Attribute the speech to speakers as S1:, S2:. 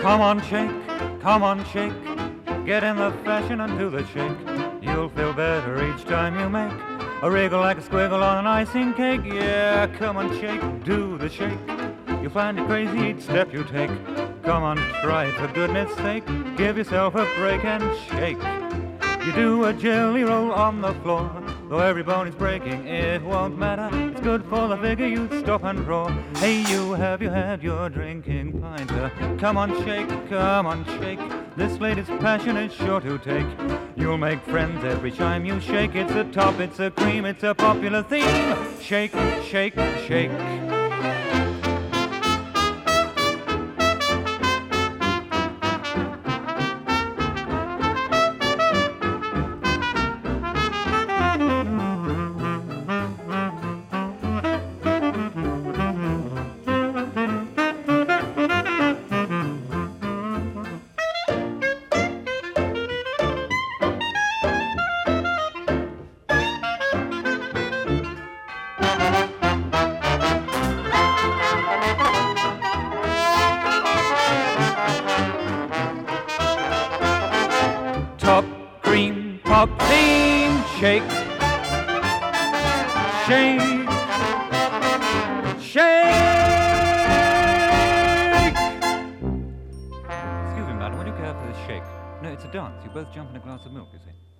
S1: Come on, shake. Get in the fashion and do the shake. You'll feel better each time you make a wriggle like a squiggle on an icing cake. Yeah, come on, shake, do the shake. You'll find it crazy each step you take. Come on, try it for goodness sake. Give yourself a break and shake. You do a jelly roll on the floor. Though every bone is breaking, it won't matter. It's good for the figure, you stop and roar. Hey, have you had your drinking pint? Come on, shake, come on, shake. This latest passion is sure to take. You'll make friends every time you shake. It's a top, it's a cream, it's a popular theme. Shake, shake, shake. Top, cream, top, theme, shake, shake, shake. Excuse me, madam, would you care for this shake? No, it's a dance. You both jump in a glass of milk, you see.